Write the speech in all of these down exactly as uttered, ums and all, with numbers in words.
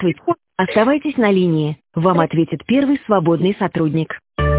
Здравствуйте. Оставайтесь на линии. Вам ответит первый свободный сотрудник.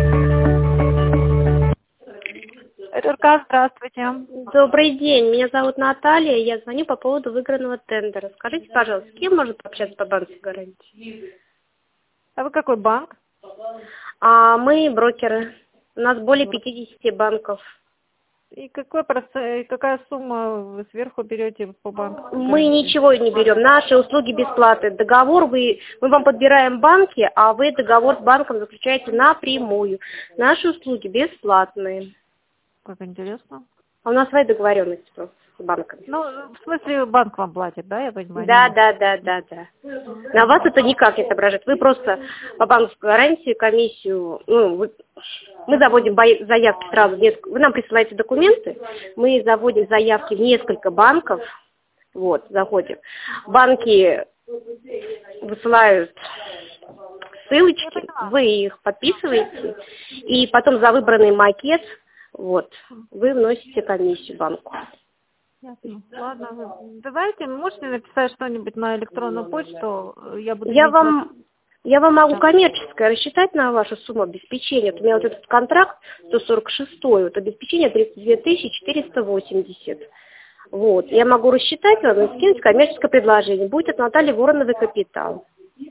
РК, здравствуйте. Добрый день, меня зовут Наталья, я звоню по поводу выигранного тендера. Скажите, пожалуйста, с кем можно пообщаться по банковской гарантии? А вы какой банк? А мы брокеры. У нас более пятидесяти банков. И какой процент, какая сумма вы сверху берете по банку? Мы ничего не берем, наши услуги бесплатные. Договор вы, мы вам подбираем банки, а вы договор с банком заключаете напрямую. Наши услуги бесплатные. Как интересно. А у нас свои договоренности просто с банками. Ну, в смысле, банк вам платит, да, я понимаю? Да, да, да, да, да. На вас это никак не отображает. Вы просто по банковской гарантии комиссию, ну, вы, мы заводим бои- заявки сразу, в несколько, вы нам присылаете документы, мы заводим заявки в несколько банков, вот, заходим. Банки высылают ссылочки, вы их подписываете, и потом за выбранный макет, вот, вы вносите комиссию банку. Ясно. Ладно, вы- давайте, можете написать что-нибудь на электронную почту, я буду... Я иметь вам, вас- я вам могу коммерческое рассчитать на вашу сумму обеспечения. Вот у меня вот этот контракт сто сорок шесть, вот обеспечение тридцать две тысячи четыреста восемьдесят. Вот, я могу рассчитать вам и скинуть коммерческое предложение. Будет от Натальи Вороновой «Капитал».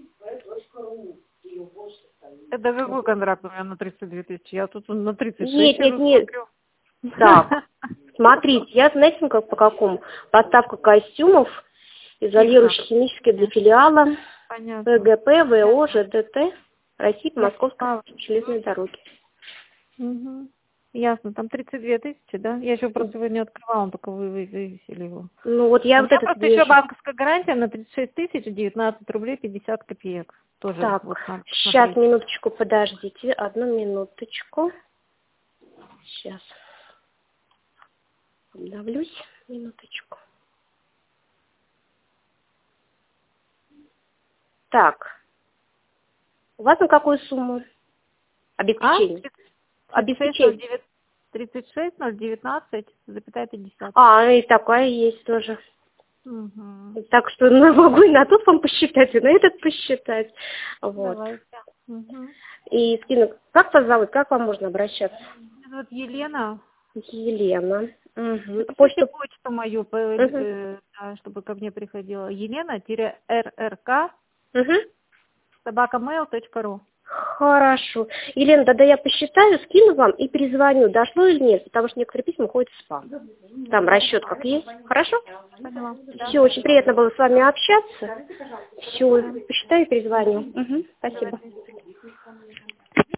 Это какой контракт у меня на тридцать две тысячи? Я тут на тридцать шесть Нет, нет, сижу, нет. смотрю. Так, смотрите, я, знаете, как, по какому? Поставка костюмов, изолирующих химических для филиала, Понятно. ВГП, ВО, ЖДТ, России по Московской А, железной дороге. Угу. Ясно, там тридцать две тысячи, да? Я еще просто его не открывала, только вы вы- вывесили его. Ну вот я У вот меня этот просто вижу. еще банковская гарантия на тридцать шесть тысяч девятнадцать рублей пятьдесят копеек. Тоже Так, вот надо сейчас, посмотреть. минуточку, подождите, одну минуточку. Сейчас. Обновлюсь, минуточку. Так, у вас на какую сумму? А? Обеспечение. Обеспечение. тридцать шесть ноль девятнадцать запятая пятьдесят. А, и такая есть тоже. Угу. Так что ну, могу и на тот вам посчитать, и на этот посчитать. Вот. Давайте. Угу. И скину, как вас зовут, как вам можно обращаться? Меня зовут Елена. Елена. Угу. Напишите Почту. почту мою, по- Угу. э, да, чтобы ко мне приходила. Елена-РРК Угу. собака mail точка ру. Хорошо. Елена, тогда я посчитаю, скину вам и перезвоню, дошло или нет, потому что некоторые письма ходят в спам. Там расчет как есть. Хорошо? Поняла. Да. Все, очень приятно было с вами общаться. Все, посчитаю и перезвоню. Угу. Спасибо.